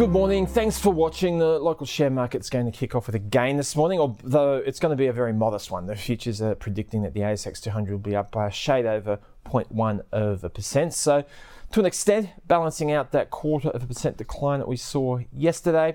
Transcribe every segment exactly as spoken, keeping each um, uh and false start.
Good morning. Thanks for watching. The local share market's going to kick off with a gain this morning, although it's going to be a very modest one. The futures are predicting that the A S X two hundred will be up by a shade over zero point one of a percent. So, to an extent, balancing out that quarter of a percent decline that we saw yesterday.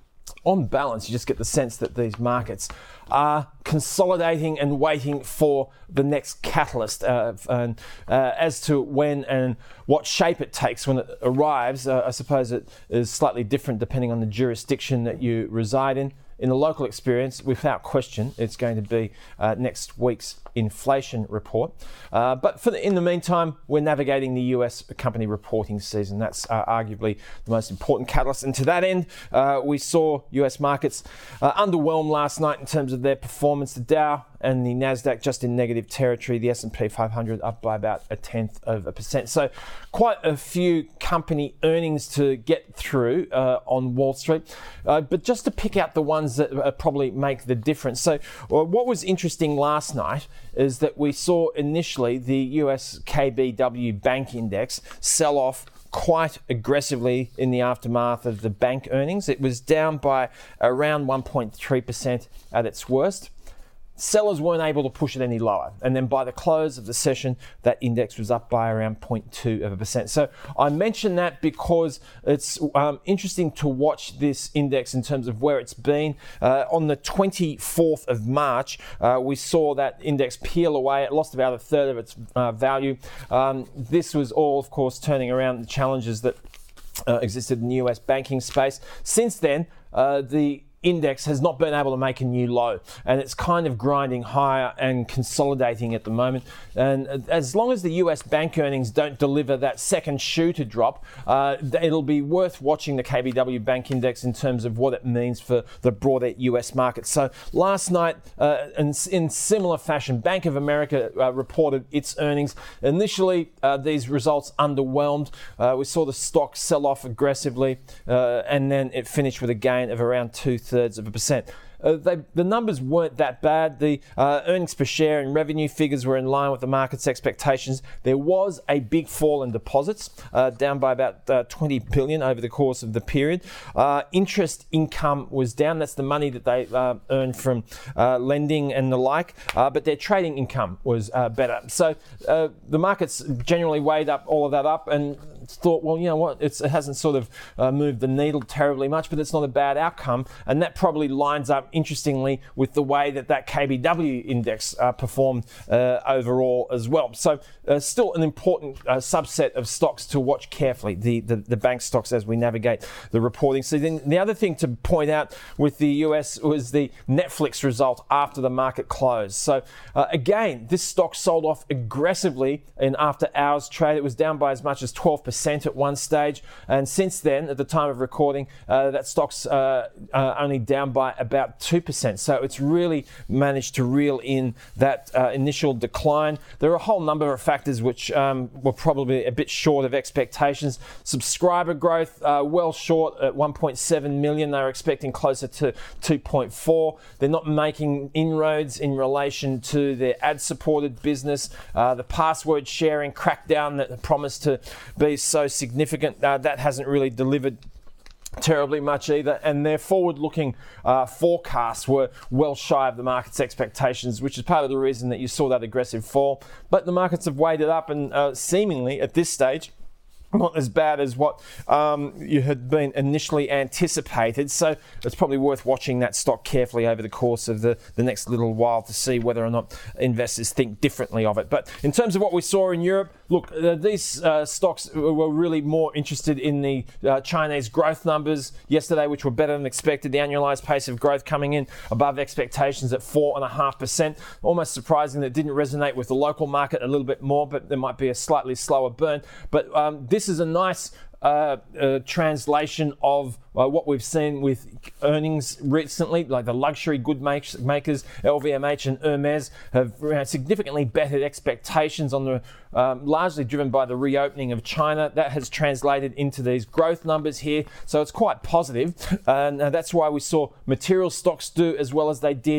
On balance, you just get the sense that these markets are consolidating and waiting for the next catalyst. Uh, and uh, as to when and what shape it takes when it arrives, uh, I suppose it is slightly different depending on the jurisdiction that you reside in. In the local experience, without question, it's going to be uh, next week's inflation report. Uh, but for the, in the meantime, we're navigating the U S company reporting season. That's uh, arguably the most important catalyst. And to that end, uh, we saw U S markets uh, underwhelmed last night in terms of their performance. The Dow and the Nasdaq just in negative territory. The S and P five hundred up by about a tenth of a percent. So quite a few company earnings to get through uh, on Wall Street. Uh, but just to pick out the ones that uh, probably make the difference. So uh, what was interesting last night is that we saw initially the U S K B W Bank Index sell off quite aggressively in the aftermath of the bank earnings. It was down by around one point three percent at its worst. Sellers weren't able to push it any lower. And then by the close of the session, that index was up by around zero point two of a percent. So I mention that because it's um, interesting to watch this index in terms of where it's been. Uh, on the twenty-fourth of March, uh, we saw that index peel away. It lost about a third of its uh, value. Um, this was all, of course, turning around the challenges that uh, existed in the U S banking space. Since then, uh, the index has not been able to make a new low, and it's kind of grinding higher and consolidating at the moment. And as long as the U S bank earnings don't deliver that second shoe to drop, uh, it'll be worth watching the K B W Bank Index in terms of what it means for the broader U S market. So last night, uh, in, in similar fashion, Bank of America uh, reported its earnings. Initially, uh, these results underwhelmed. Uh, we saw the stock sell off aggressively, uh, and then it finished with a gain of around two thirds of a percent. Uh, they, the numbers weren't that bad. The uh, earnings per share and revenue figures were in line with the market's expectations. There was a big fall in deposits, uh, down by about uh, twenty billion dollars over the course of the period. Uh, interest income was down. That's the money that they uh, earned from uh, lending and the like. Uh, but their trading income was uh, better. So uh, the markets generally weighed up all of that up and thought, well, you know what, it's, it hasn't sort of uh, moved the needle terribly much, but it's not a bad outcome. And that probably lines up, interestingly, with the way that that K B W index uh, performed uh, overall as well. So uh, still an important uh, subset of stocks to watch carefully, the, the, the bank stocks as we navigate the reporting. So then the other thing to point out with the U S was the Netflix result after the market closed. So uh, again, this stock sold off aggressively in after hours trade. It was down by as much as twelve percent at one stage, and since then, at the time of recording, uh, that stock's uh, uh, only down by about two percent. So it's really managed to reel in that uh, initial decline. There are a whole number of factors which um, were probably a bit short of expectations. Subscriber growth, uh, well short at one point seven million. They were expecting closer to two point four. They're not making inroads in relation to their ad-supported business. Uh, the password sharing crackdown that promised to be so significant, uh, that hasn't really delivered terribly much either, and their forward-looking uh, forecasts were well shy of the market's expectations, which is part of the reason that you saw that aggressive fall. But the markets have weighted up, and uh, seemingly at this stage, not as bad as what um, you had been initially anticipated. So it's probably worth watching that stock carefully over the course of the, the next little while to see whether or not investors think differently of it. But in terms of what we saw in Europe, look, uh, these uh, stocks were really more interested in the uh, Chinese growth numbers yesterday, which were better than expected. The annualized pace of growth coming in above expectations at four point five percent. Almost surprising that it didn't resonate with the local market a little bit more, but there might be a slightly slower burn. But um, this This is a nice uh, uh, translation of uh, what we've seen with earnings recently, like the luxury good makes, makers, L V M H and Hermes, have uh, significantly bettered expectations on the, um, largely driven by the reopening of China. That has translated into these growth numbers here, so it's quite positive, and uh, that's why we saw material stocks do as well as they did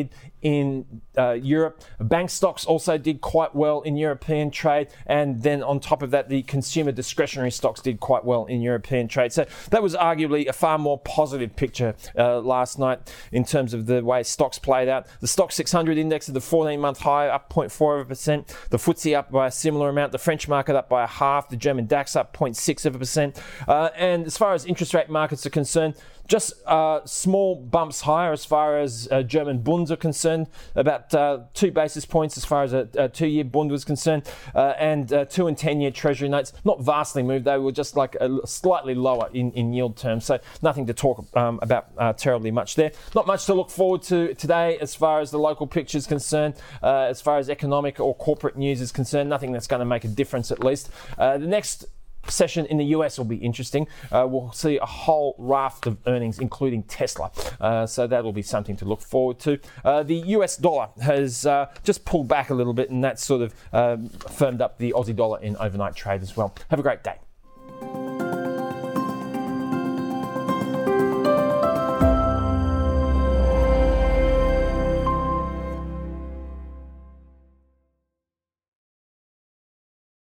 in uh, Europe. Bank stocks also did quite well in European trade, and then on top of that, the consumer discretionary stocks did quite well in European trade. So that was arguably a far more positive picture uh, last night in terms of the way stocks played out. The Stoxx six hundred index at the fourteen-month high, up zero point four percent. The F T S E up by a similar amount. The French market up by a half. The German DAX up zero point six percent. Uh, and as far as interest rate markets are concerned, just uh, small bumps higher as far as uh, German Bunds are concerned, about uh, two basis points as far as a, a two-year Bund was concerned, uh, and uh, two and ten-year Treasury notes, not vastly moved, they were just like a, slightly lower in, in yield terms, so nothing to talk um, about uh, terribly much there. Not much to look forward to today as far as the local picture is concerned, uh, as far as economic or corporate news is concerned, nothing that's going to make a difference at least. Uh, the next session in the U S will be interesting. Uh, we'll see a whole raft of earnings, including Tesla. Uh, so that will be something to look forward to. Uh, the U S dollar has uh, just pulled back a little bit, and that's sort of um, firmed up the Aussie dollar in overnight trade as well. Have a great day.